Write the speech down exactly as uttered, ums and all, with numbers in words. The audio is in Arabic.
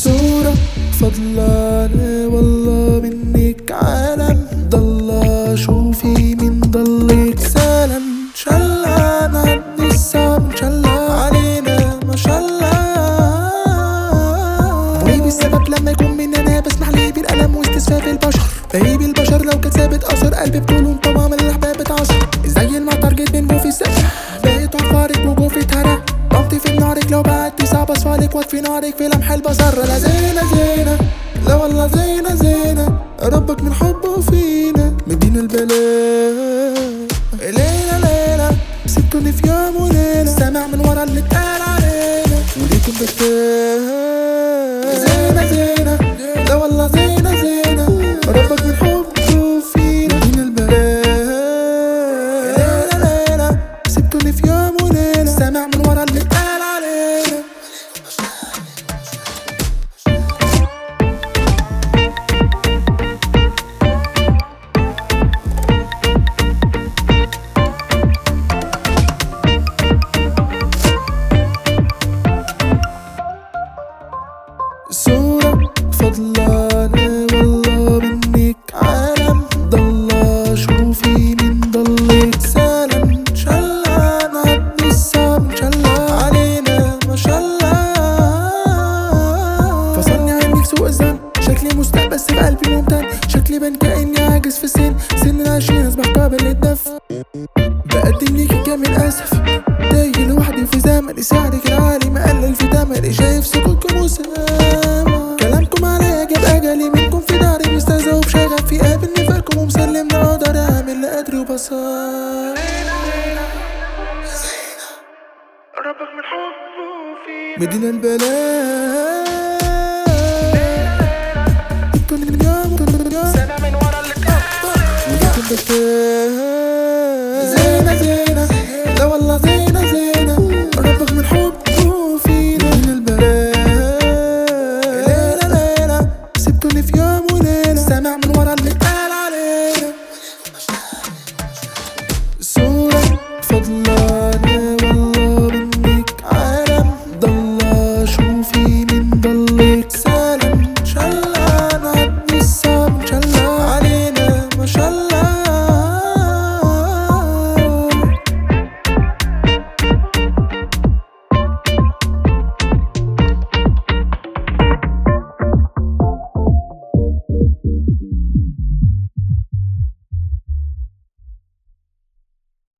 صورة فضلانة والله منك عالم، ضل شوفي من ضلك سالم. شلا نعدي الصعب انشالله علينا ما شاء الله. بيبي السبب لما يكون مني انا بسمح لي بالألم واستسفاف البشر. بيبي البشر لو كان ثابت اثر قلبي بطولهم طبعا من الاحباب بتعصر. زي المطر جيت من جوفي السقف بقيت عفارك وجوفي اتهرى. ضمتي في نارك لو بعدتي صعب اصفالك واطفي نارك في لمح البصر. لا زينة زينة لا والله زينة زينة ربك من حبه فينا مدينا البلاء. ليلة ليلة سبتوني في يوم وليلة سامع من ورا اللي اتقال علينا وليكم بختار. زينة زينة لا والله زينة زينة ربك من حبه فينا مدينا البلاء. ليلة ليلة سبتوني في يوم وليلة سامع من ورا اللي اتقال علينا. صورة فضلانة والله منك عالم، ضل شوفي من ضلك سالم. انشالله نعدي الصعب انشالله علينا ما شاء الله. فصلني عنك سوء الظن شكلي مستاء بس في قلبي ممتن. شكلي بان كأني عاجز في السن سن العشرين اصبح قابل للدفء. بقدم ليكي كامل اسف تايه لوحدي في زمني ساعدك العالي مقلل في تمني. شايف سكوتكم وسامع كلامكم عليا جاب اجلي منكم في داري مستهزئ بشغف في قابل نفاقكم ومسلم لا اقدر اعمل اللي قادري وبصار. ربك من حبه فينا مدينا البلاء.